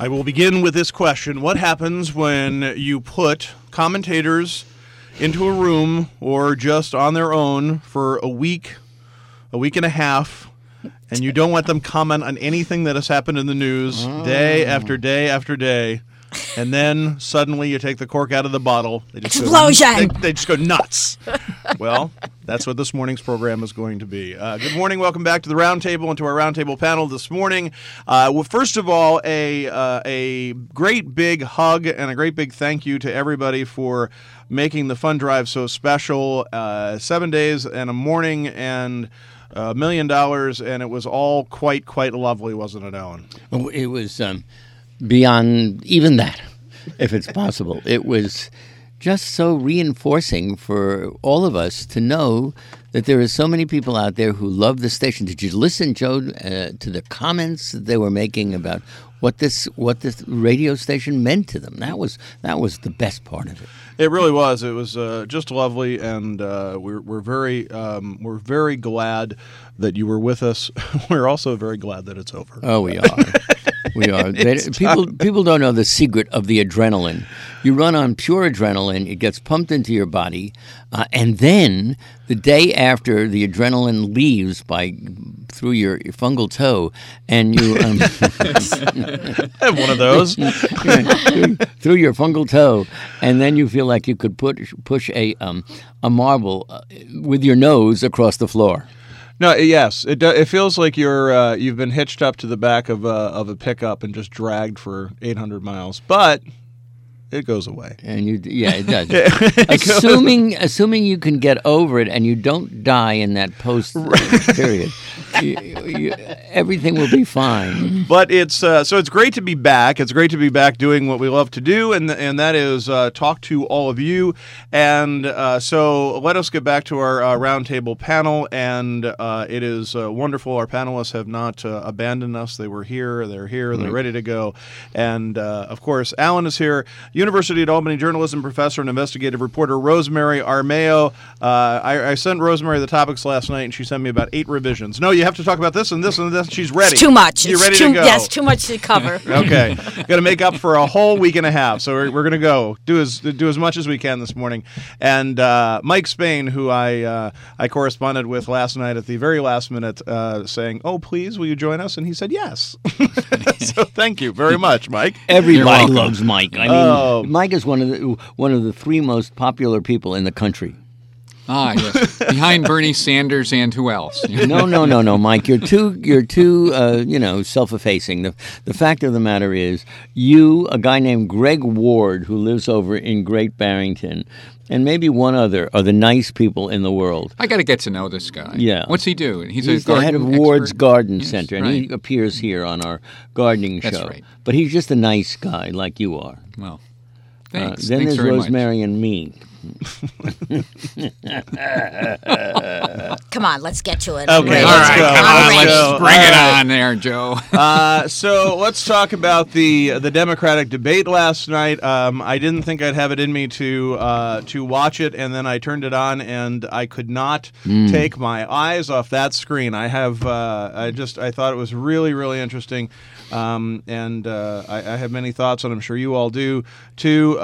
I will begin with this question. What happens when you put commentators into a room or just on their own for a week and a half, and you don't let them comment on anything that has happened in the news day after day after day, and then suddenly you take the cork out of the bottle. Explosion! They just go nuts. Well, that's what this morning's program is going to be. Good morning. Welcome back to the Roundtable and to our Roundtable panel this morning. Well, first of all, a great big hug and a great big thank you to everybody for making the fund drive so special. 7 days and a morning and $1 million, and it was all quite lovely, wasn't it, Alan? Oh, it was beyond even that, if it's possible. It was just so reinforcing for all of us to know that there are so many people out there who love the station. Did you listen, Joe, to the comments that they were making about what this radio station meant to them? That was the best part of it. It really was. It was just lovely, and we're very glad that you were with us. We're also very glad that it's over. Oh, we are. We are. People don't know the secret of the adrenaline. You run on pure adrenaline. It gets pumped into your body, and then the day after, the adrenaline leaves through your fungal toe, and you I have one of those through your fungal toe, and then you feel like you could push a marble with your nose across the floor. No, yes, it feels like you've been hitched up to the back of a pickup and just dragged for 800 miles, but it goes away. And it does. Assuming you can get over it and you don't die in that post period, everything will be fine. But it's great to be back. It's great to be back doing what we love to do, and that is talk to all of you. And so let us get back to our roundtable panel. And it is wonderful. Our panelists have not abandoned us. They were here. They're here. They're ready to go. And of course, Alan is here. University at Albany journalism professor and investigative reporter Rosemary Armao. I sent Rosemary the topics last night, and she sent me about 8 revisions. No, you have to talk about this and this and this. She's ready. It's too much. You're ready to go. Yes, too much to cover. Okay, got to make up for a whole week and a half. So we're going to go do as much as we can this morning. And Mike Spain, who I corresponded with last night at the very last minute, saying, "Oh, please, will you join us?" And he said yes. So thank you very much, Mike. Everybody loves Mike. I mean, Mike is one of the 3 most popular people in the country. Ah, yes. Behind Bernie Sanders and who else? No, Mike. You're too self-effacing. The fact of the matter is, a guy named Greg Ward, who lives over in Great Barrington, and maybe one other, are the nice people in the world. I got to get to know this guy. Yeah. What's he do? He's the head of Ward's Garden Center, and right. he appears here on our gardening show. That's right. But he's just a nice guy, like you are. Well, thanks. Then Thanks there's very Rosemary much. and me. Come on, let's get to it. Okay, All right, come on, let's go. bring it on there, Joe. So let's talk about the Democratic debate last night. I didn't think I'd have it in me to watch it, and then I turned it on, and I could not take my eyes off that screen. I thought it was really, really interesting, and I have many thoughts, and I'm sure you all do too.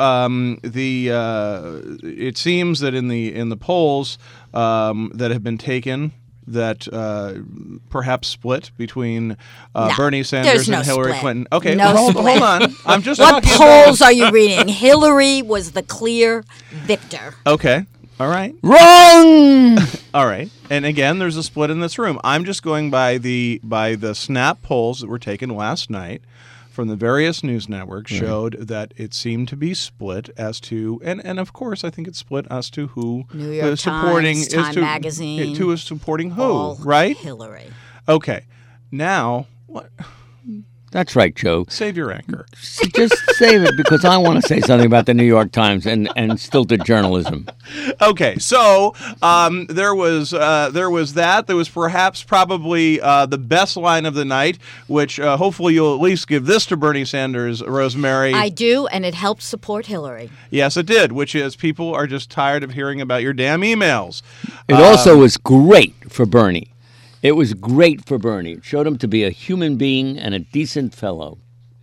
It seems that in the polls that have been taken, that perhaps split between Bernie Sanders and Hillary Clinton. Okay, hold on. I'm just what talking polls are you reading? Hillary was the clear victor. Okay. All right. Wrong! All right. And again, there's a split in this room. I'm just going by the Snap polls that were taken last night from the various news networks showed that it seemed to be split as to, and of course, I think it's split as to who New York is supporting Times, Time Magazine, who is supporting who, all right? Hillary. Okay. Now, what? That's right, Joe. Save your anger. Just save it, because I want to say something about the New York Times and stilted journalism. Okay, so there was that. There was probably the best line of the night, which hopefully you'll at least give this to Bernie Sanders, Rosemary. I do, and it helps support Hillary. Yes, it did, which is people are just tired of hearing about your damn emails. It also was great for Bernie. It was great for Bernie. It showed him to be a human being and a decent fellow.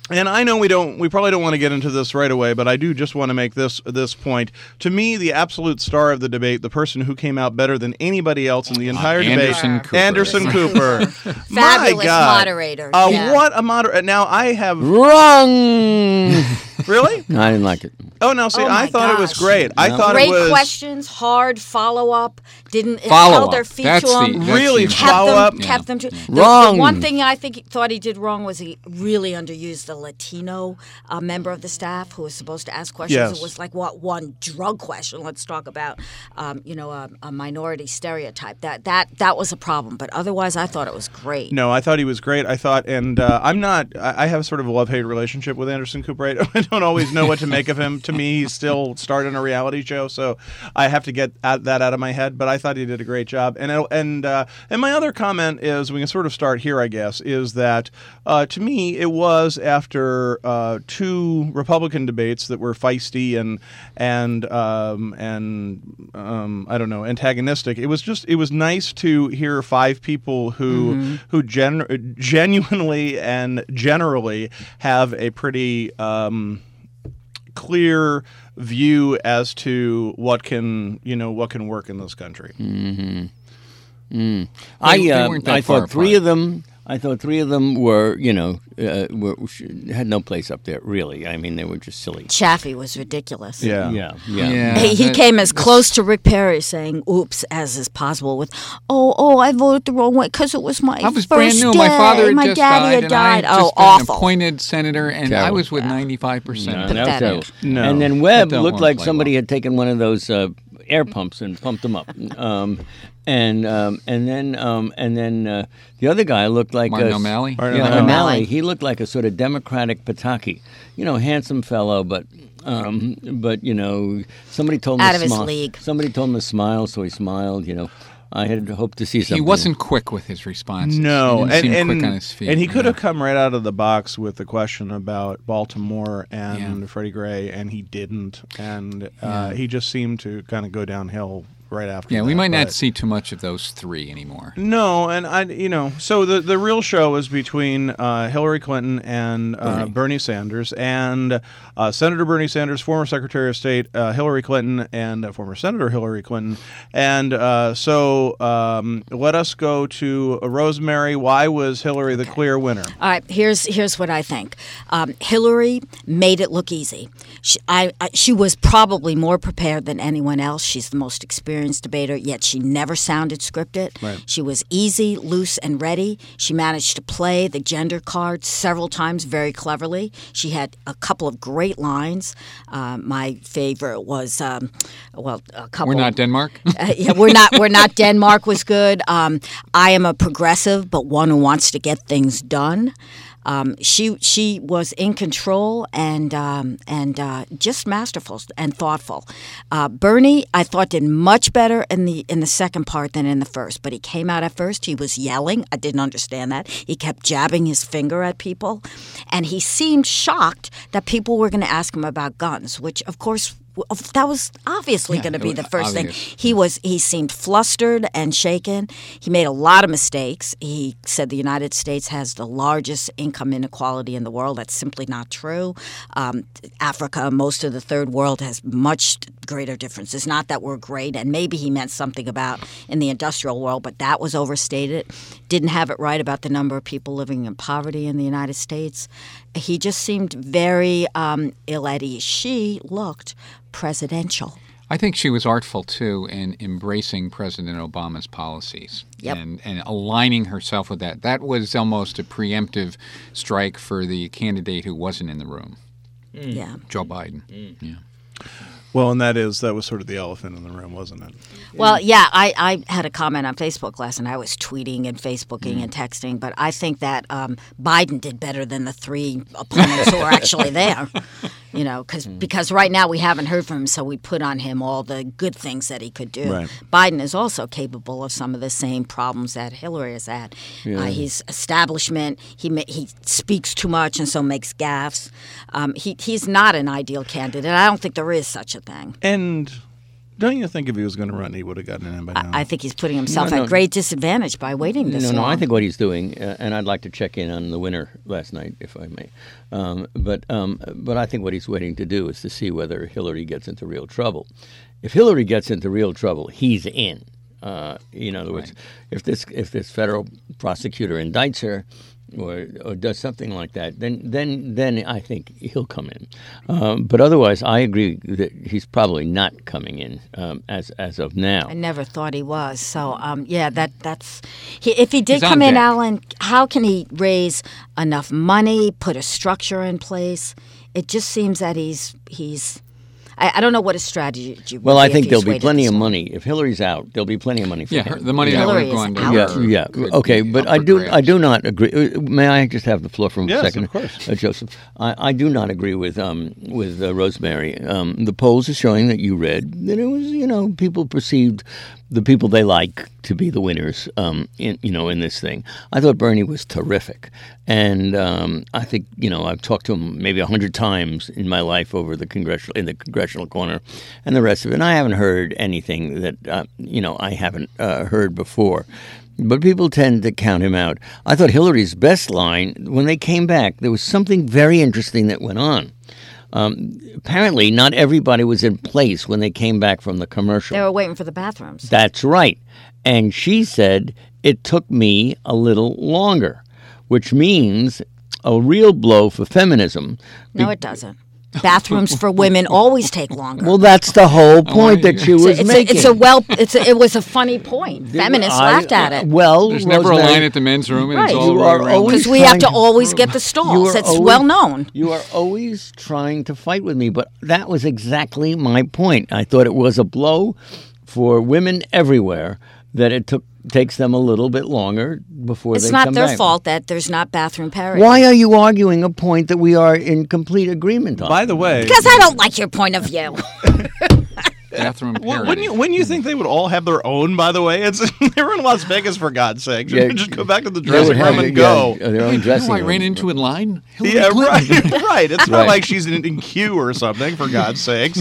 And I know we probably don't want to get into this right away, but I do just want to make this point. To me, the absolute star of the debate, the person who came out better than anybody else in the entire debate, Anderson Cooper. Fabulous My God. moderator. Yeah. What a moderator. Now, I have... Wrong. Really? No, I didn't like it. Oh, no, see, Oh, I my thought it was gosh. great. I thought Great it was... questions, hard follow-up, didn't Follow held up. their feet That's to the- them. that's Really the- follow-up. Kept them to Wrong. The one thing I think he thought he did wrong was he really underused the Latino member of the staff who was supposed to ask questions. Yes. It was like one drug question. Let's talk about a minority stereotype. That was a problem. But otherwise, I thought it was great. No, I thought he was great. I thought, and I have sort of a love-hate relationship with Anderson Cooper. I don't always know what to make of him. To me, he's still starting a reality show, so I have to get that out of my head. But I thought he did a great job. And my other comment is, we can sort of start here, I guess, is that to me it was after two Republican debates that were feisty and I don't know, antagonistic. It was nice to hear five people who genuinely and generally have a pretty clear view as to what can work in this country. They I weren't that thought far three apart. of them. I thought three of them were, had no place up there. Really, I mean, they were just silly. Chaffee was ridiculous. Yeah. He came as close to Rick Perry saying "oops" as is possible. With I voted the wrong way because it was my I was first brand new. day. My father had my just daddy died, had died. and I had just been Awful. appointed senator, and I Terrible. was with 95%. No, Pathetic. that was terrible. No. And then Webb That don't looked wanna like play somebody well. had taken one of those air pumps and pumped them up. And then the other guy looked like Martin O'Malley? Martin Yeah, O'Malley. O'Malley. He looked like a sort of Democratic Pataki. Handsome fellow, but somebody told him Out to of his smile. league. Somebody told him to smile, so he smiled. I had hoped to see something. He wasn't quick with his responses. No, he didn't seem and quick on his feet. and he could have come right out of the box with the question about Baltimore and Freddie Gray, and he didn't, and he just seemed to kind of go downhill right after. Yeah, we that, might not but- see too much of those three anymore. No, and so the real show is between Hillary Clinton and Bernie Sanders, and Senator Bernie Sanders, former Secretary of State Hillary Clinton, and former Senator Hillary Clinton, and so let us go to Rosemary. Why was Hillary the clear winner? All right, here's what I think. Hillary made it look easy. She was probably more prepared than anyone else. She's the most experienced debater, yet she never sounded scripted. Right. She was easy, loose, and ready. She managed to play the gender card several times very cleverly. She had a couple of great lines. My favorite was, a couple. We're not Denmark? Yeah, we're not Denmark was good. I am a progressive, but one who wants to get things done. She was in control and just masterful and thoughtful. Bernie, I thought, did much better in the second part than in the first. But he came out at first. He was yelling. I didn't understand that. He kept jabbing his finger at people, and he seemed shocked that people were going to ask him about guns, which, of course, that was obviously going to be the first obvious. thing. He seemed flustered and shaken. He made a lot of mistakes. He said the United States has the largest income inequality in the world. That's simply not true. Africa, most of the third world, has much greater differences. Not that we're great, and maybe he meant something about in the industrial world, but that was overstated. Didn't have it right about the number of people living in poverty in the United States. He just seemed very ill at ease. She looked presidential. I think she was artful, too, in embracing President Obama's policies Yep. and aligning herself with that. That was almost a preemptive strike for the candidate who wasn't in the room, Yeah. Joe Biden. Yeah. Well, and that was sort of the elephant in the room, wasn't it? Well, yeah, I had a comment on Facebook last night. I was tweeting and Facebooking and texting, but I think that Biden did better than the three opponents who were actually there. Because right now we haven't heard from him, so we put on him all the good things that he could do. Right. Biden is also capable of some of the same problems that Hillary has had. He's establishment. He speaks too much and so makes gaffes. He's not an ideal candidate. I don't think there is such a thing. And Don't you think if he was going to run, he would have gotten it in by now? I think he's putting himself No, at great disadvantage by waiting this long. No, I think what he's doing, and I'd like to check in on the winner last night, if I may. But I think what he's waiting to do is to see whether Hillary gets into real trouble. If Hillary gets into real trouble, he's in. In other words, if this federal prosecutor indicts her or does something like that, then I think he'll come in. But otherwise, I agree that he's probably not coming in as of now. I never thought he was. So that's if he did He's on come in, deck. Alan, how can he raise enough money, put a structure in place? It just seems that he's. I don't know what his strategy would Well, be I if think he's there'll be waited plenty this of long. money. If Hillary's out, there'll be plenty of money for him. The money that Hillary would have is gone to out. her. Yeah. could Okay, be but up I for do grabs. not agree. May I just have the floor for a Yes, second? of course. Joseph. I do not agree with Rosemary. The polls are showing that you read that it was people perceived the people they like to be the winners in this thing. I thought Bernie was terrific, and I think I've talked to him maybe 100 times in my life over in the congressional corner, and the rest of it. And I haven't heard anything that I haven't heard before. But people tend to count him out. I thought Hillary's best line, when they came back, there was something very interesting that went on. Apparently, not everybody was in place when they came back from the commercial. They were waiting for the bathrooms. That's right. And she said, it took me a little longer, which means a real blow for feminism. No, it doesn't. Bathrooms for women always take longer. Well, that's the whole point that she was making. It was a funny point. Feminists laughed at it. Well, There's never a Rosemary, line at the men's room, and Right. it's all You right are around. always Because we have to trying- always get the You stalls. are It's always- well known. You are always trying to fight with me, but that was exactly my point. I thought it was a blow for women everywhere that it takes them a little bit longer before It's they not come their back. fault that there's not bathroom parity. Why are you arguing a point that we are in complete agreement on? By the way, Because I don't like your point of view. Bathroom Well, parity. wouldn't you think they would all have their own? By the way, they were in Las Vegas for God's sake. Yeah. Just go back to the They would dressing have room and go. their own Hey, dressing who I room. ran into in line? Hillary Yeah, Clinton. right. It's not Right. like she's in queue or something. For God's sakes.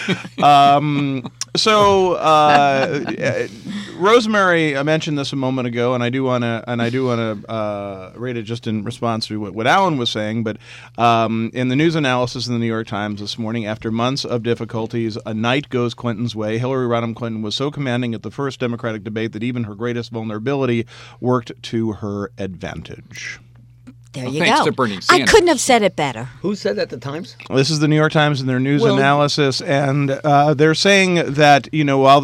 Rosemary, I mentioned this a moment ago, and I do want to rate it just in response to what Alan was saying. But in the news analysis in the New York Times this morning, after months of difficulties, a night goes Clinton's way. Hillary Rodham Clinton was so commanding at the first Democratic debate that even her greatest vulnerability worked to her advantage. There you thanks go. to Bernie I Sanders. couldn't have said it better. Who said that at the Times? This is the New York Times in their news Well- analysis, and they're saying that while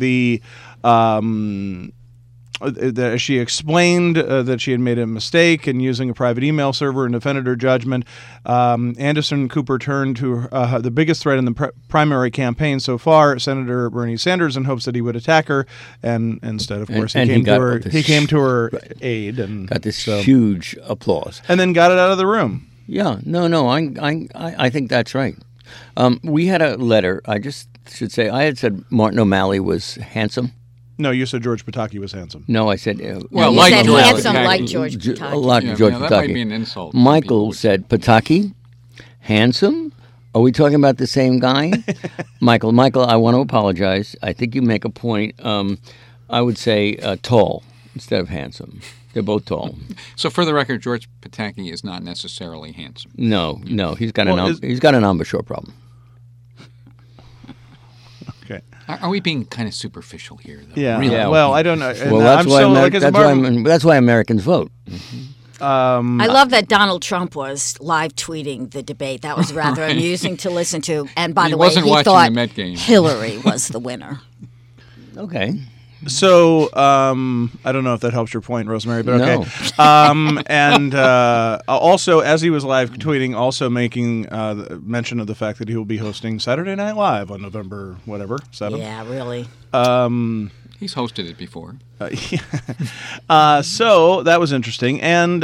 that she explained that she had made a mistake in using a private email server and defended her judgment, Anderson Cooper turned to the biggest threat in the primary campaign so far, Senator Bernie Sanders, in hopes that he would attack her, and instead, of course, and he he came got to her. this- He came to her aid and Got this huge applause. and then got it out of the room. Yeah, no, I think that's right. We had a letter. I just should say I had said Martin O'Malley was handsome. No, you said George Pataki was handsome. No, I said Well, You like said George handsome Pataki. like George a Pataki. lot Yeah, of George that Pataki. might be an insult. People Michael would said Pataki, handsome. Are we talking about the same guy? Michael, I want to apologize. I think you make a point. I would say tall instead of handsome. They're both tall. So, for the record, George Pataki is not necessarily handsome. No, he's got Well, he's got an embouchure problem. Okay. Are we being kind of superficial here, though? Yeah. Really? Yeah. Well, I don't know. And Well, that's I'm why still, like, as Martin- that's why Americans vote. I love that Donald Trump was live tweeting the debate. That was rather amusing to listen to. And by He the way, wasn't he watching thought the Met game. Hillary was the winner. Okay. So I don't know if that helps your point, Rosemary, but okay. And also, as he was live tweeting, also making mention of the fact that he will be hosting Saturday Night Live on November 7th. Yeah, really. He's hosted it before. So that was interesting. And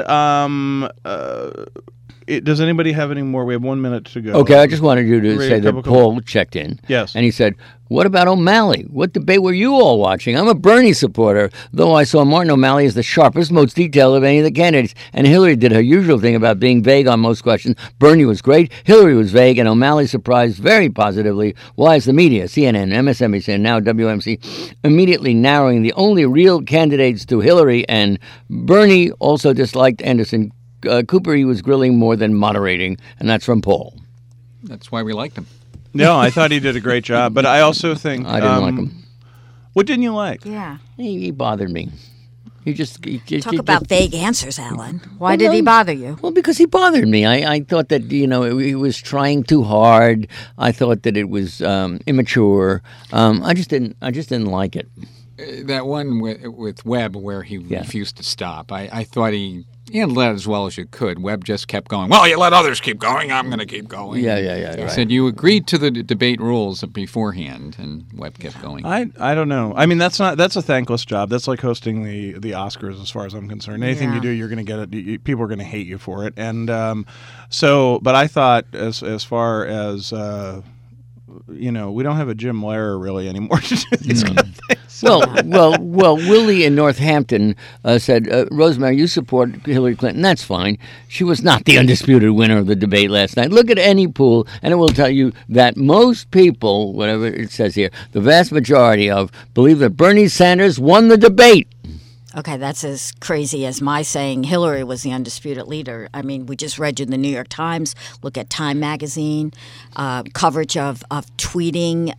does anybody have any more? We have 1 minute to go. Okay, I just wanted you to Read say a that couple- Paul checked in. Yes. And he said, what about O'Malley? What debate were you all watching? I'm a Bernie supporter, though I saw Martin O'Malley as the sharpest, most detailed of any of the candidates. And Hillary did her usual thing about being vague on most questions. Bernie was great, Hillary was vague, and O'Malley surprised very positively. Why is the media, CNN, MSNBC, and now WMC, immediately narrowing the only real candidates to Hillary? And Bernie also disliked Anderson Cooper. He was grilling more than moderating, and that's from Paul. That's why we liked him. No, I thought he did a great job, but I also think I didn't like him. What didn't you like? Yeah. He bothered me. He just Talk about vague answers, Alan. Why did he bother you? Well, because he bothered me. I thought that he was trying too hard. I thought that it was immature. I just didn't like it. That one with Webb where he refused to stop. I thought he handled that as well as you could. Webb just kept going. Well, you let others keep going. I'm going to keep going. Yeah. He Right. said you agreed to the debate rules beforehand, and Webb kept going. I don't know. I mean, that's a thankless job. That's like hosting the Oscars, as far as I'm concerned. Anything you do, you're going to get it. People are going to hate you for it. And but I thought as far as we don't have a Jim Lehrer really anymore to do these kind of things. Well, Willie in Northampton said, Rosemary, you support Hillary Clinton. That's fine. She was not the undisputed winner of the debate last night. Look at any poll, and it will tell you that most people, whatever it says here, the vast majority of, believe that Bernie Sanders won the debate. Okay, that's as crazy as my saying Hillary was the undisputed leader. I mean, we just read you the New York Times. Look at Time Magazine, coverage of tweeting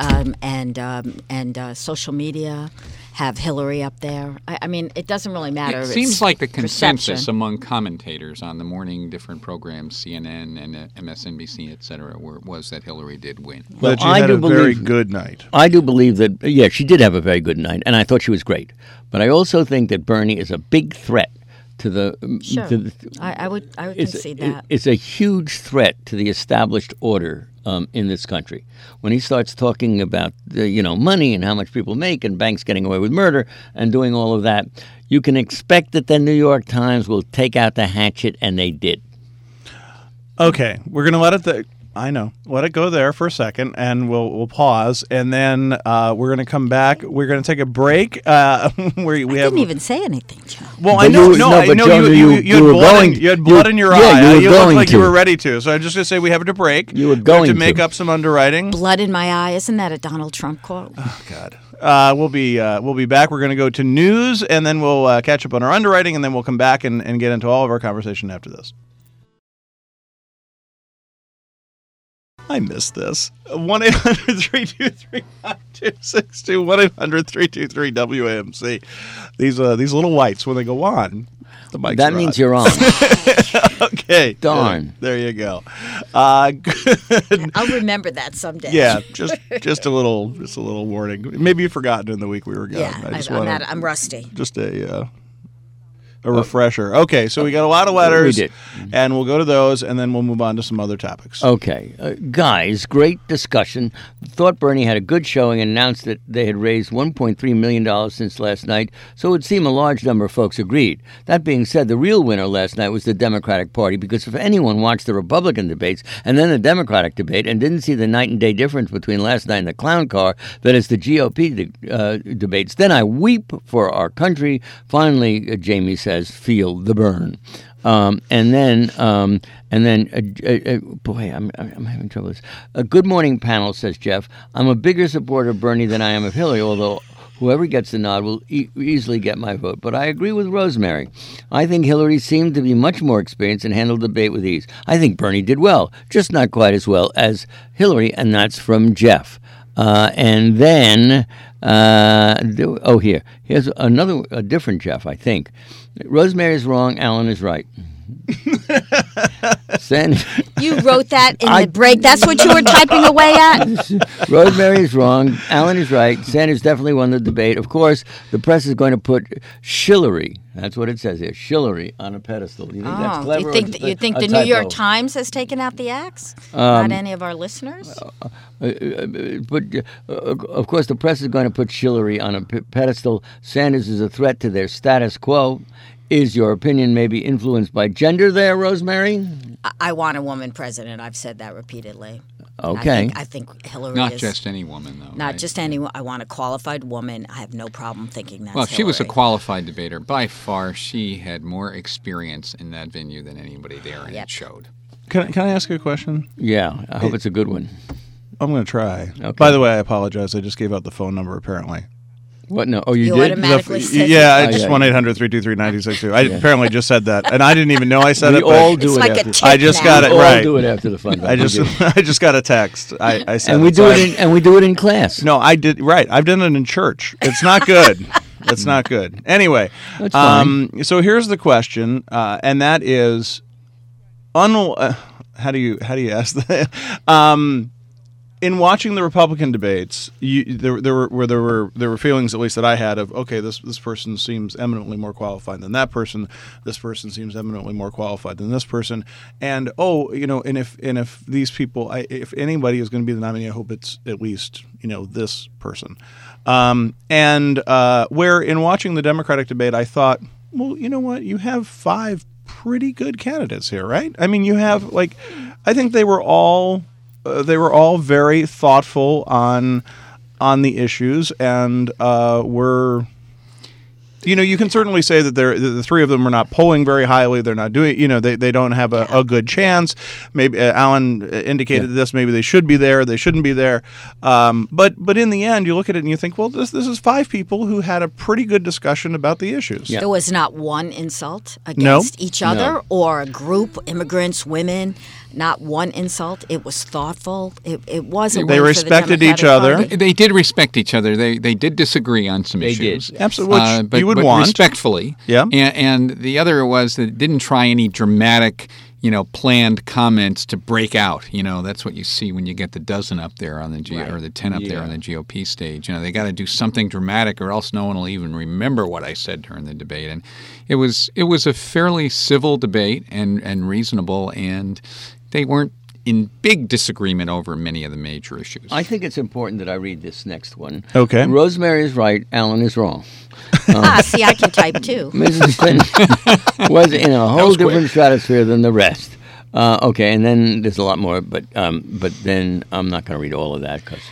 and social media have Hillary up there. I mean, it doesn't really matter. It seems like the consensus perception. among commentators on the morning different programs, CNN and MSNBC, et cetera, was that Hillary did win. Well, But you I had do a very believe- good night. I do believe that, she did have a very good night, and I thought she was great. But I also think that Bernie is a big threat to the... Sure. to the I would concede that. It's a huge threat to the established order in this country. When he starts talking about money and how much people make and banks getting away with murder and doing all of that, you can expect that the New York Times will take out the hatchet, and they did. Okay, we're going to let it... Let it go there for a second, and we'll pause, and then we're going to come back. We're going to take a break. I didn't even say anything, Joe. Well, But I know. you- No, no, I but know Joe, you you had were blood. going- You had blood in your eye. you were looked going like to. you were ready to. So I'm just going to say we have to break. You were We have going to make to. up some underwriting. Blood in my eye. Isn't that a Donald Trump quote? God. We'll be back. We're going to go to news, and then we'll catch up on our underwriting, and then we'll come back and get into all of our conversation after this. I missed this. 1-800-323-5262. 1-800-323-WAMC. These little whites, when they go on, the mics That are means on. you're on. Okay. Darn. There you go. Good. I'll remember that someday. Yeah, just a little warning. Maybe you've forgotten in the week we were gone. Yeah, I'm rusty. Just a refresher. Okay, so we got a lot of letters, We did. and we'll go to those, and then we'll move on to some other topics. Okay. Guys, great discussion. Thought Bernie had a good showing and announced that they had raised $1.3 million since last night, so it would seem a large number of folks agreed. That being said, the real winner last night was the Democratic Party, because if anyone watched the Republican debates and then the Democratic debate and didn't see the night and day difference between last night and the clown car that is the GOP debates, then I weep for our country. Finally, Jamie says, feel the burn. And then, boy, I'm having trouble with this. A good morning panel, says Jeff. I'm a bigger supporter of Bernie than I am of Hillary, although whoever gets the nod will easily get my vote. But I agree with Rosemary. I think Hillary seemed to be much more experienced and handled the debate with ease. I think Bernie did well, just not quite as well as Hillary, and that's from Jeff. And then, here's a different Jeff, I think. Rosemary is wrong, Alan is right. Sanders, You wrote that in the break. That's what you were typing away at? Rosemary is wrong. Alan is right. Sanders definitely won the debate. Of course, the press is going to put Shillery, that's what it says here, Shillery on a pedestal. Do you think that's clever? You think the New York Times has taken out the axe? Not any of our listeners? But of course, the press is going to put Shillery on a pedestal. Sanders is a threat to their status quo. Is your opinion maybe influenced by gender there, Rosemary? I want a woman president. I've said that repeatedly. Okay. I think Hillary Not is... just any woman, though. Not right? just any... I want a qualified woman. I have no problem thinking that's Well, she was a Hillary. qualified debater. By far, she had more experience in that venue than anybody there, and Yep. it showed. Can I ask you a question? Yeah, I hope it's a good one. I'm going to try. Okay. By the way, I apologize. I just gave out the phone number, apparently. What? No. Oh, you You did? automatically said Yeah, I Oh, just yeah. 1-800-323-9062. I apparently just said that, and I didn't even know I said We it. all But do It's it like a after. tip I just now. got it We all right. do it after the fun. I just I just got a text. I said and we it, do so it and we do it in class. No, I did right. I've done it in church. It's not good. It's not good. Anyway, That's fine. so here's the question, and that is, how do you ask that? In watching the Republican debates, there were feelings, at least that I had, of okay, this person seems eminently more qualified than that person. This person seems eminently more qualified than this person. And and if these people, if anybody is going to be the nominee, I hope it's at least this person. Where in watching the Democratic debate, I thought, well, you know what, you have 5 pretty good candidates here, right? I mean, you have I think they were all very thoughtful on the issues, and were, you can certainly say that the 3 of them are not polling very highly. They're not doing, they don't have a good chance. Maybe Alan indicated this. Maybe they should be there. They shouldn't be there. But in the end, you look at it and you think, well, this is 5 people who had a pretty good discussion about the issues. Yeah. There was not one insult against each other No. or a group, immigrants, women. Not one insult. It was thoughtful. It wasn't. They way for the respected each Democratic other. Party. They did respect each other. They did disagree on some They issues. did. Absolutely, which but, you would but want. respectfully. Yeah. And the other was that it didn't try any dramatic, planned comments to break out. That's what you see when you get the dozen up there on the or the 10 up there on the GOP stage. They got to do something dramatic, or else no one will even remember what I said during the debate. And it was a fairly civil debate and reasonable, and they weren't in big disagreement over many of the major issues. I think it's important that I read this next one. Okay. Rosemary is right. Alan is wrong. See, I can type too. Mrs. Clinton was in a whole was quick. different stratosphere than the rest. Okay, and then there's a lot more, but then I'm not going to read all of that because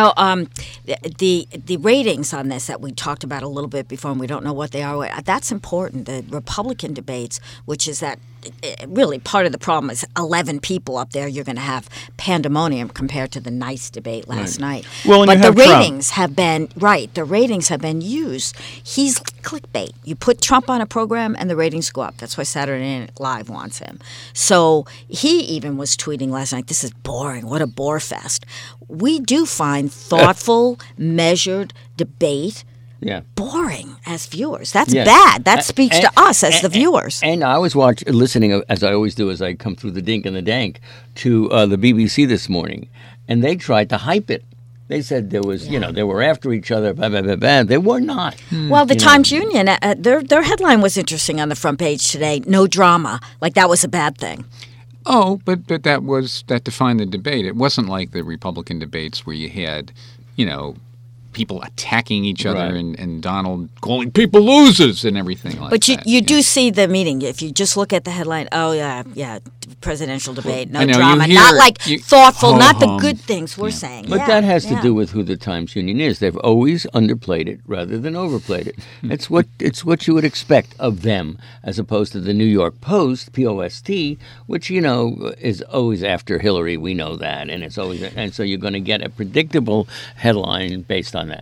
The ratings on this that we talked about a little bit before, and we don't know what they are. That's important. The Republican debates, which is that really part of the problem is 11 people up there. You're going to have pandemonium compared to the nice debate last night. Well, and but you the have Trump. ratings have been right. The ratings have been used. He's clickbait. You put Trump on a program, and the ratings go up. That's why Saturday Night Live wants him. So he even was tweeting last night, "This is boring. What a bore fest." We do find thoughtful, measured debate yeah. boring as viewers. That's Yes. bad. That speaks to us as the viewers. And I was listening, as I always do as I come through the dink and the dank, to the BBC this morning, and they tried to hype it. They said there was, they were after each other, blah, blah, blah, blah. They were not. Well, the Times Union, their headline was interesting on the front page today. No drama. Like that was a bad thing. Oh, but that defined the debate. It wasn't like the Republican debates where you had, people attacking each other Right. and Donald calling people losers and everything like But that. you do see the meeting. If you just look at the headline, presidential debate, no I know, you drama. hear- Not like you- thoughtful, not the ho-hum. good things we're saying. But Yeah, that has to yeah. do with who the Times Union is. They've always underplayed it rather than overplayed it. It's what you would expect of them, as opposed to the New York Post, POST, which is always after Hillary. We know that, and so you're going to get a predictable headline based on that.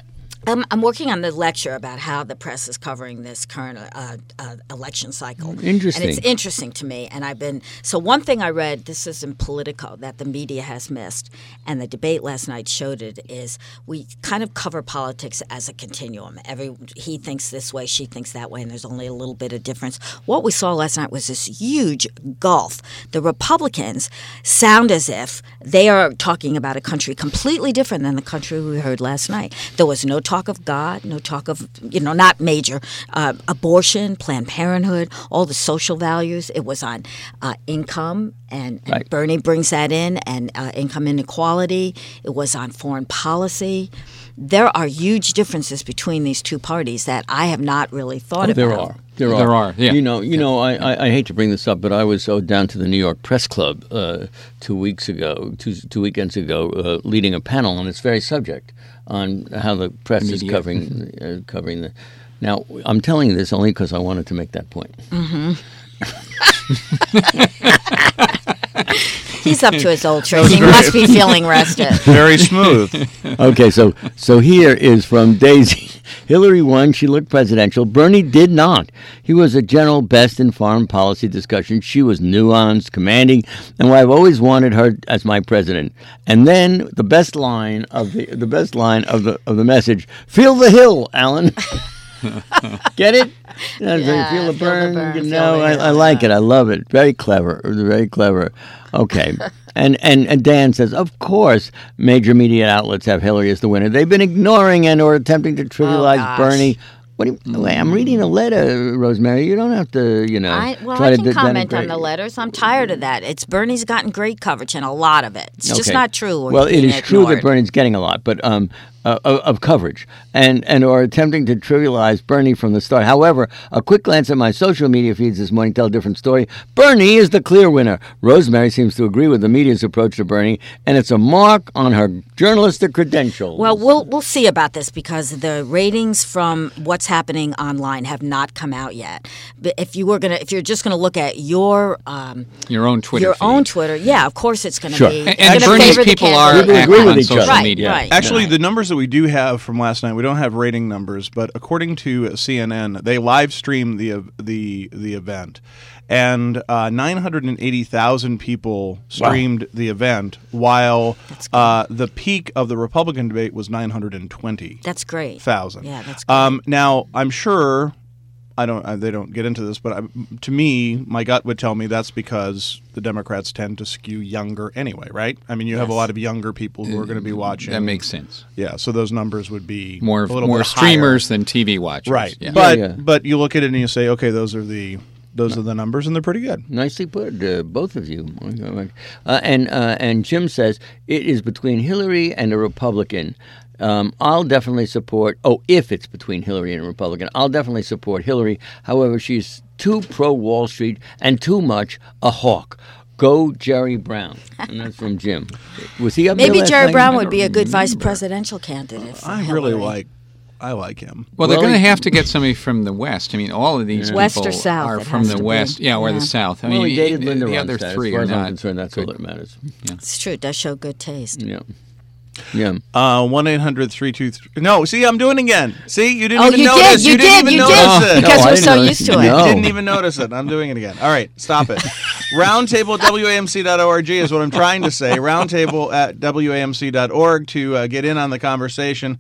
I'm working on the lecture about how the press is covering this current election cycle. Interesting. And it's interesting to me. And so one thing I read, this is in Politico, that the media has missed, and the debate last night showed it, is we kind of cover politics as a continuum. He thinks this way, she thinks that way, and there's only a little bit of difference. What we saw last night was this huge gulf. The Republicans sound as if they are talking about a country completely different than the country we heard last night. There was no talk of God, no talk of, not major abortion, Planned Parenthood, all the social values. It was on income, and Right. Bernie brings that in, and income inequality. It was on foreign policy. There are huge differences between these two parties that I have not really thought about. There are. Yeah. I hate to bring this up, but I was down to the New York Press Club 2 weekends ago, leading a panel on this very subject, on how the press is covering the. Now, I'm telling you this only because I wanted to make that point. Mm-hmm. He's up to his old tricks. He must be feeling rested. Very smooth. Okay, so here is from Daisy. Hillary won. She looked presidential. Bernie did not. He was a general best in foreign policy discussion. She was nuanced, commanding, and I've always wanted her as my president. And then the best line of the message: "Feel the hill, Alan." Get it? Yeah, feel the burn. feel the hill, I like it. I love it. Very clever. Very clever. Okay. And Dan says, of course, major media outlets have Hillary as the winner. They've been ignoring and or attempting to trivialize Bernie. I'm reading a letter, Rosemary. You don't have to, I try can to comment denigrate. on the letters. I'm tired of that. Bernie's gotten great coverage, and a lot of it. It's just Okay. not true. Well, it is true that ignored. Bernie's getting a lot, but of coverage, and or attempting to trivialize Bernie from the start. However, a quick glance at my social media feeds this morning tell a different story. Bernie is the clear winner. Rosemary seems to agree with the media's approach to Bernie, and it's a mark on her journalistic credentials. Well, we'll see about this, because the ratings from what's happening online have not come out yet. But if you're just gonna look at your own Twitter, Twitter, yeah, of course it's gonna Sure. be. And Bernie's people are People agree active with on each other. social Right, media. right. Actually, the numbers that we do have from last night, we don't have rating numbers, but according to CNN, they live streamed the event, and 980,000 people streamed the event, while the peak of the Republican debate was 920,000. That's great. Yeah, that's great. Now, I'm sure they don't get into this, but to me, my gut would tell me that's because the Democrats tend to skew younger anyway, right? I mean, you have a lot of younger people who are going to be watching. That makes sense. Yeah, so those numbers would be More a little bit streamers than TV watchers. higher. Right. Yeah. But you look at it and you say, okay, those are the numbers, and they're pretty good. Nicely put, both of you. And Jim says it is between Hillary and a Republican. I'll definitely support. If it's between Hillary and a Republican, I'll definitely support Hillary. However, she's too pro Wall Street and too much a hawk. Go Jerry Brown. And that's from Jim. Was he up there Maybe last Jerry night? Brown would be a good vice presidential candidate. For I like him. Well, they're going to have to get somebody from the West. I mean, all of these West people or South, are it from has the to be. West. Yeah, or Yeah. the South. I Well, mean, he dated Linda the other Ronstadt. three As far are as I'm not. concerned, that's all that matters. It's true. It does show good taste. Yeah. Yeah. 1-800-323. No, see, I'm doing it again. See, you didn't Oh, even you notice. did. You didn't did. even You notice did. it. Because I we're didn't so notice used to it. it. No. You didn't even notice it. I'm doing it again. All right, stop it. Roundtable at WAMC.org is what I'm trying to say. Roundtable at WAMC.org to get in on the conversation.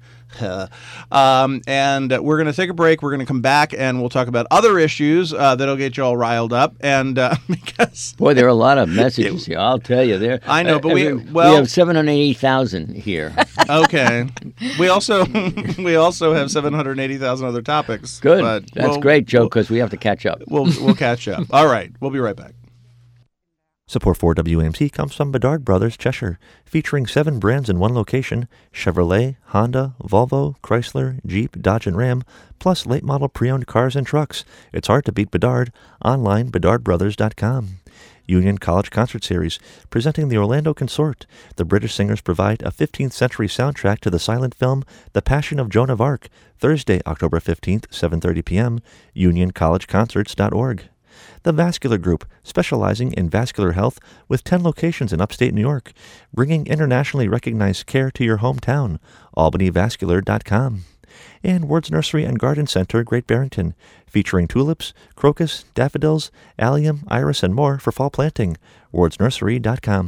And we're going to take a break. We're going to come back and we'll talk about other issues that'll get you all riled up. And because Boy, there are a lot of messages here. I'll tell you. I know, but we have 780,000 here. Okay. We also have 780,000 other topics. Good. But That's great, Joe, because we have to catch up. We'll catch up. All right. We'll be right back. Support for WAMC comes from Bedard Brothers Cheshire, featuring 7 brands in one location: Chevrolet, Honda, Volvo, Chrysler, Jeep, Dodge, and Ram, plus late model pre-owned cars and trucks. It's hard to beat Bedard. Online, bedardbrothers.com. Union College Concert Series, presenting the Orlando Consort. The British singers provide a 15th century soundtrack to the silent film The Passion of Joan of Arc, Thursday, October 15th, 7:30 p.m., unioncollegeconcerts.org. The Vascular Group, specializing in vascular health with 10 locations in upstate New York, bringing internationally recognized care to your hometown, albanyvascular.com. And Ward's Nursery and Garden Center, Great Barrington, featuring tulips, crocus, daffodils, allium, iris, and more for fall planting. wardsnursery.com.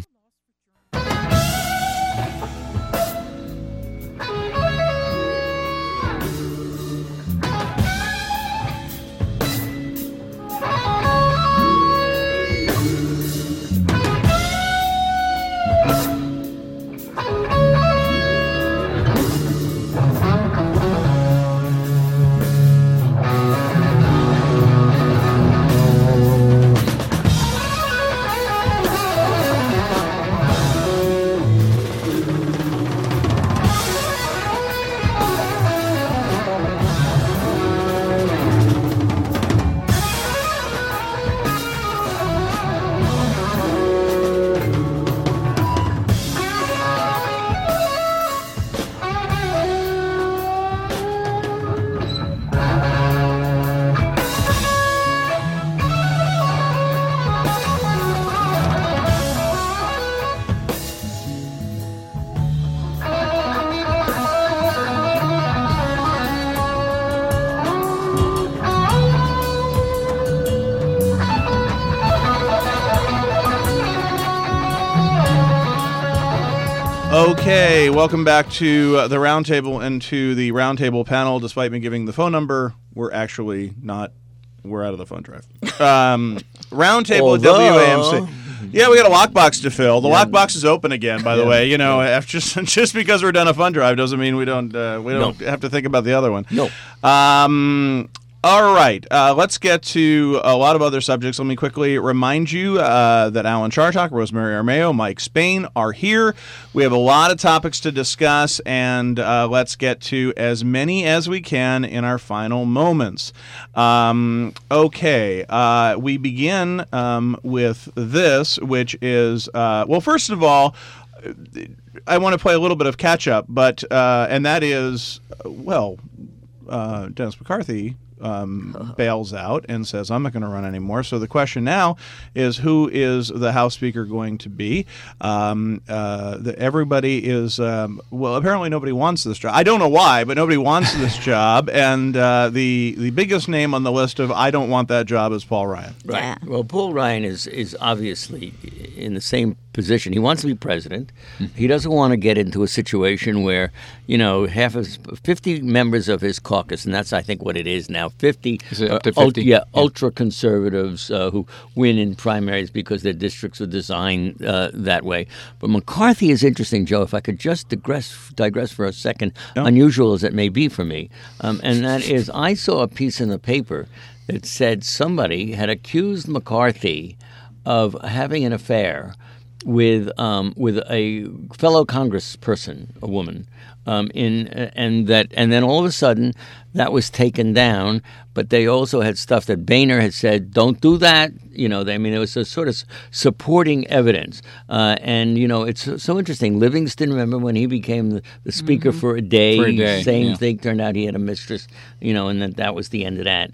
Okay, welcome back to the Roundtable and to the Roundtable panel. Despite me giving the phone number, we're actually not. We're out of the phone drive. Roundtable at WAMC. Yeah, we got a lockbox to fill. The lockbox is open again, by the way. You know, after, just because we're done a fund drive doesn't mean we don't have to think about the other one. No. All right, let's get to a lot of other subjects. Let me quickly remind you that Alan Chartock, Rosemary Armeo, Mike Spain are here. We have a lot of topics to discuss, and let's get to as many as we can in our final moments. Okay, we begin with this, which is, well, first of all, I want to play a little bit of catch-up, but and that is, well, Dennis McCarthy bails out and says, I'm not going to run anymore. So the question now is, who is the House Speaker going to be? Everybody is, well, apparently nobody wants this job. I don't know why, but nobody wants this job. And the biggest name on the list of I don't want that job is Paul Ryan. Right. Yeah. Well, Paul Ryan is obviously in the same position. He wants to be president. He doesn't want to get into a situation where, you know, 50 members of his caucus, and that's, I think, what it is now, 50, Is it up to 50? ultra-conservatives who win in primaries because their districts are designed that way. But McCarthy is interesting, Joe, if I could just digress for a second, unusual as it may be for me, and that is I saw a piece in the paper that said somebody had accused McCarthy of having an affair with a fellow congressperson, a woman, and then all of a sudden that was taken down. But they also had stuff that Boehner had said, don't do that. You know, I mean, it was a sort of supporting evidence. And, you know, it's so interesting. Livingston, remember when he became the speaker for a day? Same thing. Turned out he had a mistress, you know, and that was the end of that.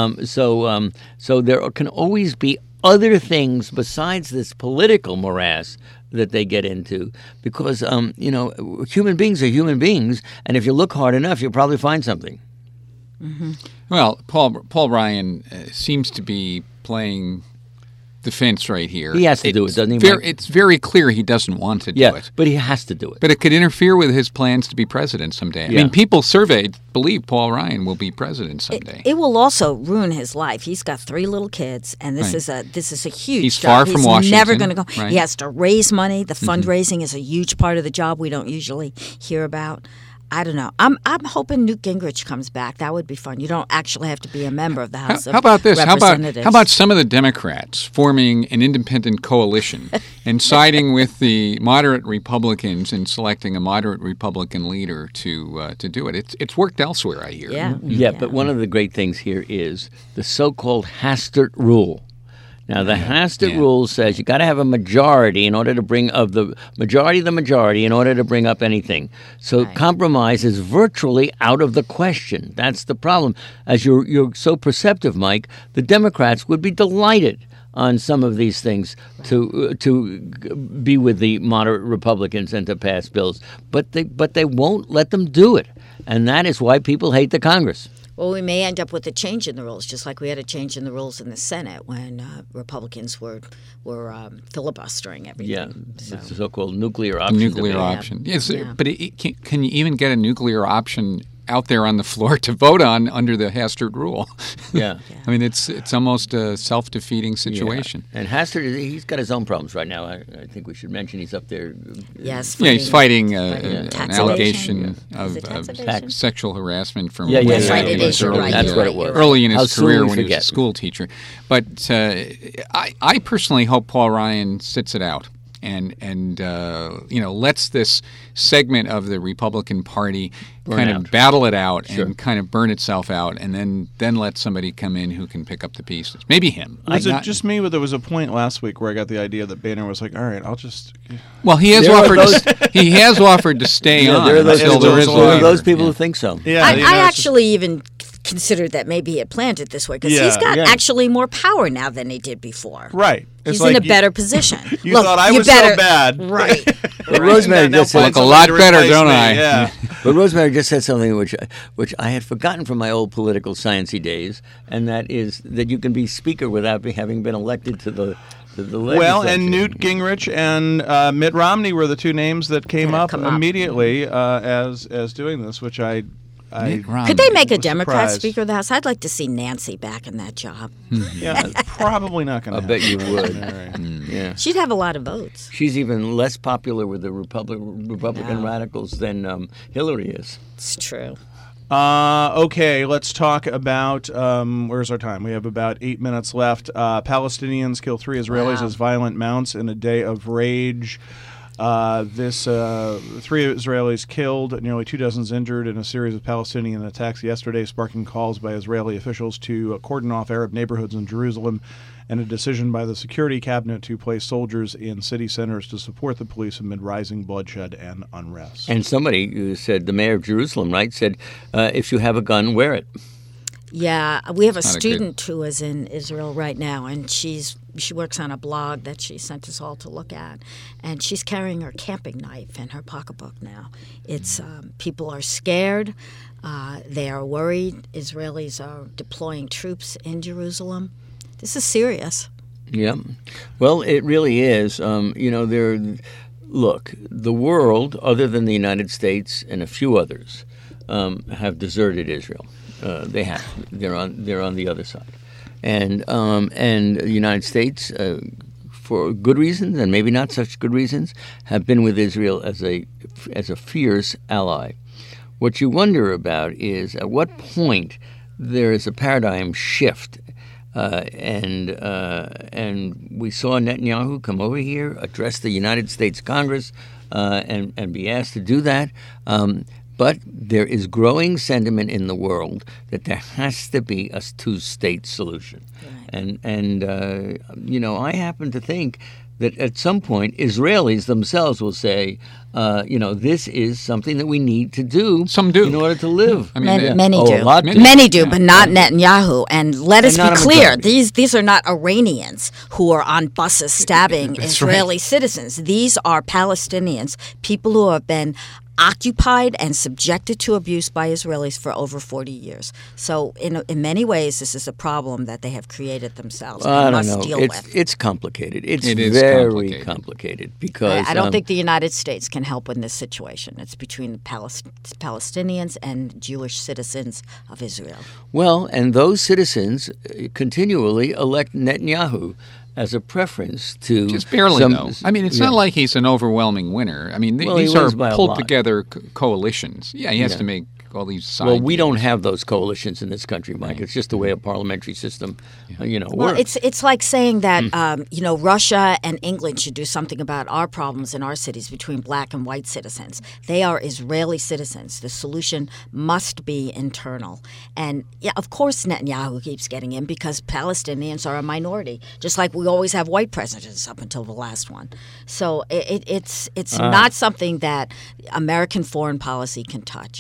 So there can always be other things besides this political morass that they get into, because you know, human beings are human beings, and if you look hard enough, you'll probably find something. Mm-hmm. Well, Paul Ryan seems to be playing defense right here. He has to do it, doesn't he, Mike? It's very clear he doesn't want to do it. But he has to do it. But it could interfere with his plans to be president someday. I mean, people surveyed believe Paul Ryan will be president someday. It will also ruin his life. He's got 3 little kids, and this is a huge He's job. far from Washington. He's never going to go. Right? He has to raise money. The fundraising is a huge part of the job we don't usually hear about. I don't know. I'm hoping Newt Gingrich comes back. That would be fun. You don't actually have to be a member of the House of Representatives. How about some of the Democrats forming an independent coalition and siding with the moderate Republicans and selecting a moderate Republican leader to do it? It's worked elsewhere, I hear. Yeah. But one of the great things here is the so-called Hastert rule. Now, the Hastert rule says you got to have a majority in order to bring the majority in order to bring up anything. So compromise is virtually out of the question. That's the problem. As you're so perceptive, Mike, the Democrats would be delighted on some of these things to be with the moderate Republicans and to pass bills, but they won't let them do it, and that is why people hate the Congress. Well, we may end up with a change in the rules, just like we had a change in the rules in the Senate when Republicans were filibustering everything. Yeah, So. it's the so-called nuclear option. Nuclear option. Yes, but can you even get a nuclear option out there on the floor to vote on under the Hastert rule? Yeah. I mean, it's almost a self-defeating situation. Yeah. And Hastert, he's got his own problems right now. I think we should mention he's up there. Yes. Yeah, he's fighting tax an evasion. allegation Is it tax evasion? sexual harassment from That's right, when it he was is. You're early, right. That's You're what right, it was. you're right. early in How his soon career we when he was a forget. school teacher. But I personally hope Paul Ryan sits it out and lets this segment of the Republican Party kind of battle it out and kind of burn itself out, and then let somebody come in who can pick up the pieces. Maybe him. Was it just me? There was a point last week where I got the idea that Boehner was like, "All right, I'll just." Well, he has There are offered. those- He has offered to stay on There are those, until there is a there are leader. those people who think so. Yeah, I it's just- actually even considered that maybe he had planned it this way because he's got actually more power now than he did before. Right. He's in a better position. You Look, thought I you was better, so bad, right? But Rosemary Now just said, find Look a lot somebody to better, replace don't me. I? Yeah. but Rosemary just said something which I had forgotten from my old political sciencey days, and that is that you can be speaker without having been elected to the legislature. Well, and Newt Gingrich and Mitt Romney were the two names that came up immediately as doing this, which I Mitt Romney. Could they make a was Democrat surprised. Speaker of the House? I'd like to see Nancy back in that job. Yeah, probably not going to. I bet you would. Right. Yeah. She'd have a lot of votes. She's even less popular with the Republican radicals than Hillary is. It's true. Okay, let's talk about where's our time? We have about 8 minutes left. Palestinians kill 3 Israelis as violent mounts in a day of rage. 3 Israelis killed, nearly 2 dozen injured in a series of Palestinian attacks yesterday, sparking calls by Israeli officials to cordon off Arab neighborhoods in Jerusalem, and a decision by the security cabinet to place soldiers in city centers to support the police amid rising bloodshed and unrest. And somebody who said, the mayor of Jerusalem, right, said, if you have a gun, wear it. Yeah, we have a Not a student who is in Israel right now, and she works on a blog that she sent us all to look at, and she's carrying her camping knife in her pocketbook now. It's people are scared, they are worried. Israelis are deploying troops in Jerusalem. This is serious. Yeah. Well, it really is. Look, the world, other than the United States and a few others, have deserted Israel. They have. They're on the other side, and the United States, for good reasons and maybe not such good reasons, have been with Israel as a fierce ally. What you wonder about is at what point there is a paradigm shift. And we saw Netanyahu come over here, address the United States Congress, and be asked to do that. But there is growing sentiment in the world that there has to be a two-state solution. Right. And I happen to think that at some point Israelis themselves will say, this is something that we need to do. Some do. In order to live. I mean, Many do. a lot do. Many do, but not Netanyahu. And let us And be not a clear: majority. these are not Iranians who are on buses stabbing That's Israeli citizens. These are Palestinians, people who have been occupied and subjected to abuse by Israelis for over 40 years. So in many ways, this is a problem that they have created themselves I and don't must know. deal with. It's complicated. It is very complicated. because I don't think the United States can help in this situation. It's between the Palestinians and Jewish citizens of Israel. Well, and those citizens continually elect Netanyahu as a preference to just barely, though. I mean, it's not like he's an overwhelming winner. I mean, Well, these he are wins by a pulled lot. together coalitions. Yeah, he has to make all these side Well, we don't deals. have those coalitions in this country, Mike. It's just the way a parliamentary system, Well, works. it's like saying that Russia and England should do something about our problems in our cities between black and white citizens. They are Israeli citizens. The solution must be internal. And yeah, of course Netanyahu keeps getting in because Palestinians are a minority, just like we always have white presidents up until the last one. So it's not something that American foreign policy can touch.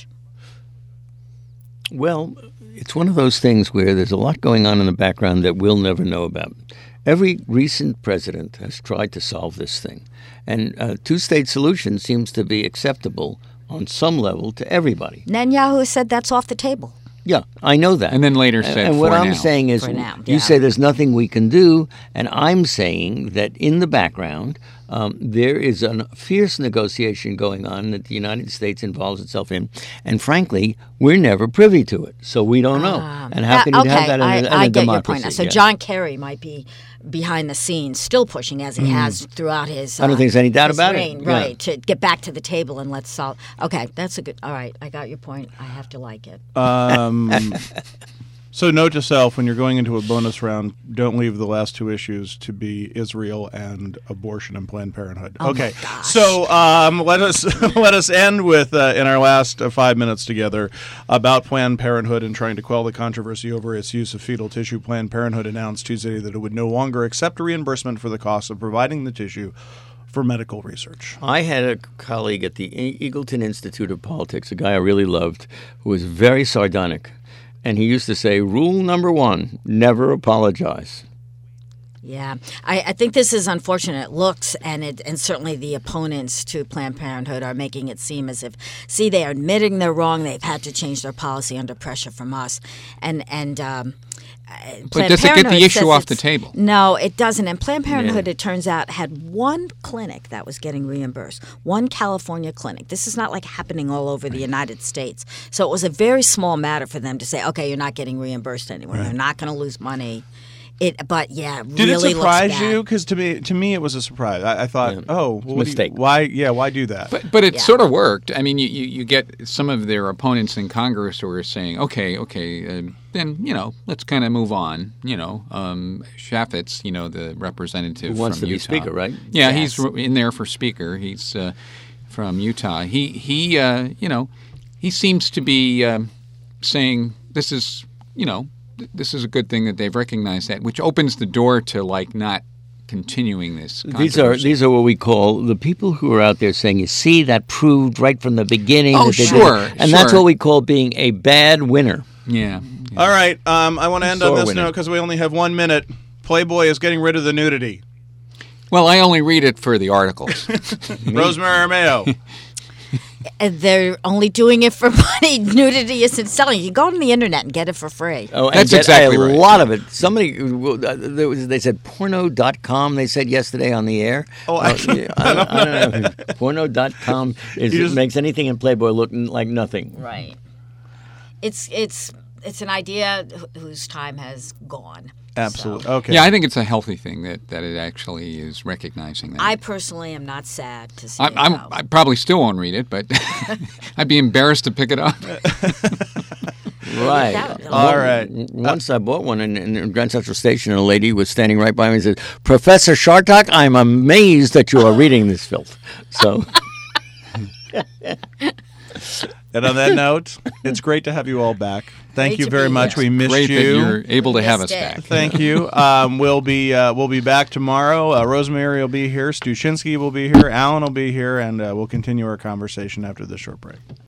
Well, it's one of those things where there's a lot going on in the background that we'll never know about. Every recent president has tried to solve this thing. And a two-state solution seems to be acceptable on some level to everybody. Netanyahu said that's off the table. Yeah, I know that. And then later said, and what for I'm now. saying is, For now, you yeah. say there's nothing we can do, and I'm saying that in the background, there is a fierce negotiation going on that the United States involves itself in, and frankly, we're never privy to it, so we don't know. And how can you have that in a I get democracy? your point now. So Yeah. John Kerry might be behind the scenes, still pushing as he has throughout his. I don't think there's any doubt his about it. reign, Yeah. right? To get back to the table and let's solve. Okay, that's a good. All right, I got your point. I have to like it. So note to self, when you're going into a bonus round, don't leave the last two issues to be Israel and abortion and Planned Parenthood. Okay, so let us end with in our last 5 minutes together about Planned Parenthood and trying to quell the controversy over its use of fetal tissue. Planned Parenthood announced Tuesday that it would no longer accept reimbursement for the cost of providing the tissue for medical research. I had a colleague at the Eagleton Institute of Politics, a guy I really loved, who was very sardonic. And he used to say, rule number one, never apologize. Yeah, I think this is unfortunate. It looks, and certainly the opponents to Planned Parenthood are making it seem as if, see, they are admitting they're wrong. They've had to change their policy under pressure from us. But Planned does it get the Parenthood issue says off the it's- table? No, it doesn't. And Planned Parenthood, it turns out, had one clinic that was getting reimbursed, one California clinic. This is not like happening all over the United States. So it was a very small matter for them to say, okay, you're not getting reimbursed anymore. You're not going to lose money. But yeah, it Did really it surprise looks bad. you? Because to me, it was a surprise. I thought, oh, well, mistake. Why do that? But it sort of worked. I mean, you get some of their opponents in Congress who are saying, okay, then let's kind of move on. Chaffetz, the representative Who wants from to be Utah. speaker, right? Yeah, Yes. he's in there for speaker. He's from Utah. He seems to be saying this is this is a good thing that they've recognized that, which opens the door to not continuing this controversy. These are what we call the people who are out there saying, you see, that proved right from the beginning. Oh, that they did sure, it." And that's sure. what we call being a bad winner. Yeah. All right, I want to end on Sore this winner. note because we only have 1 minute. Playboy is getting rid of the nudity. Well, I only read it for the articles. Rosemary Armeo. And they're only doing it for money. Nudity isn't selling. You go on the internet and get it for free. Oh, and That's get exactly a right. lot of it. Somebody, they said porno.com, they said yesterday on the air. Oh, I don't know. Porno.com makes anything in Playboy look like nothing. Right. It's an idea whose time has gone. Absolutely. So, Okay. Yeah, I think it's a healthy thing that it actually is recognizing that. I personally am not sad to see it go. I probably still won't read it, but I'd be embarrassed to pick it up. Right. All right. Once I bought one in Grand Central Station, and a lady was standing right by me and said, Professor Shartok, I'm amazed that you are reading this filth. So... And on that note, it's great to have you all back. Thank Great you to very be much. here. We missed Great you. that you're able to have us Missed it. back. Thank you. We'll be back tomorrow. Rosemary will be here. Stu Shinsky will be here. Alan will be here, and we'll continue our conversation after this short break.